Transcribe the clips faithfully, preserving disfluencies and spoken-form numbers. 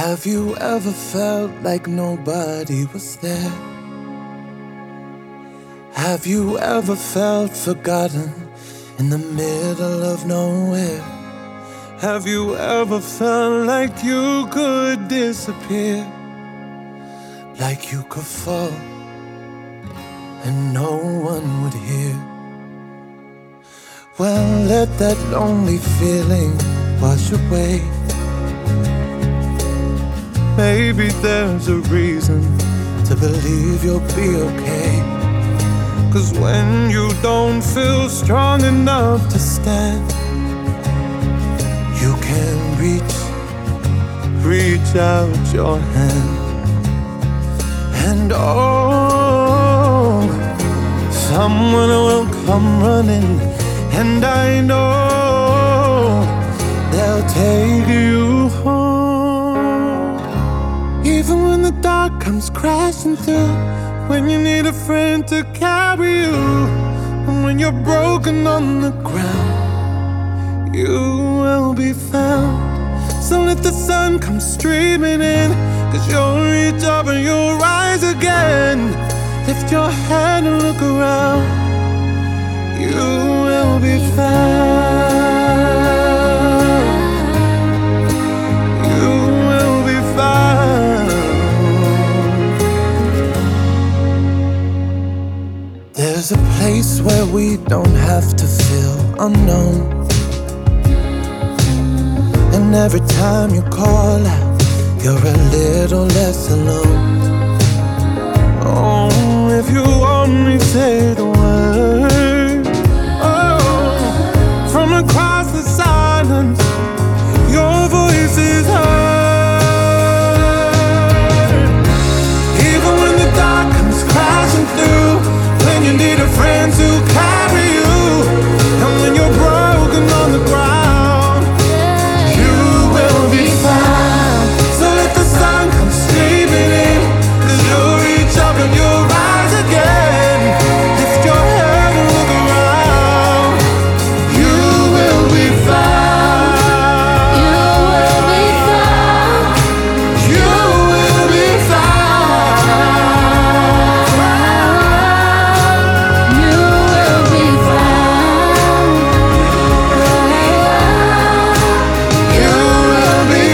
Have you ever felt like nobody was there? Have you ever felt forgotten in the middle of nowhere? Have you ever felt like you could disappear? Like you could fall and no one would hear? Well, let that lonely feeling wash away. Maybe there's a reason to believe you'll be okay. 'Cause when you don't feel strong enough to stand, you can reach, reach out your hand. And oh, someone will come running, and I know they'll take you home. Even when the dark comes crashing through, when you need a friend to carry you, and when you're broken on the ground, you will be found. So let the sun come streaming in, 'cause you'll reach up and you'll rise again. Lift your head and look around, you will be found. You will be found. There's a place where we don't have to feel unknown, and every time you call out, you're a little less alone. Oh, if you only say the word, oh, from across the silence, your voice is heard. Even when the dark comes crashing through, when you need a friend to carry you, and when you're broken on the ground, you will be found. So let the sun come streaming in, 'cause you'll reach up and you'll rise again. Lift your head and look around, you will be found. You will be found. You will be found. You will be found. You will be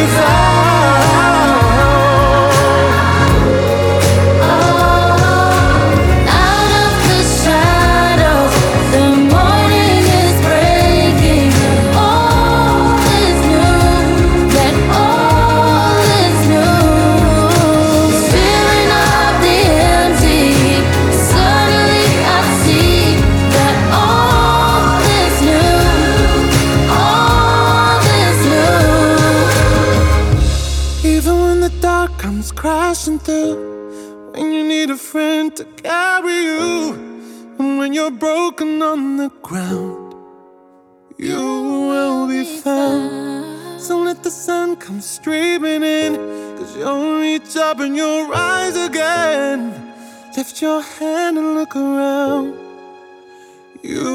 found. Out of the shadows, the morning is breaking. All is new, that all is new. Filling up the empty, suddenly I see that all is new, all is new. Even when the dark comes crashing through, when you need a friend to carry you, and when you're broken on the ground, you will be found. So let the sun come streaming in, 'cause you'll reach up and you'll rise again. Lift your hand and look around, you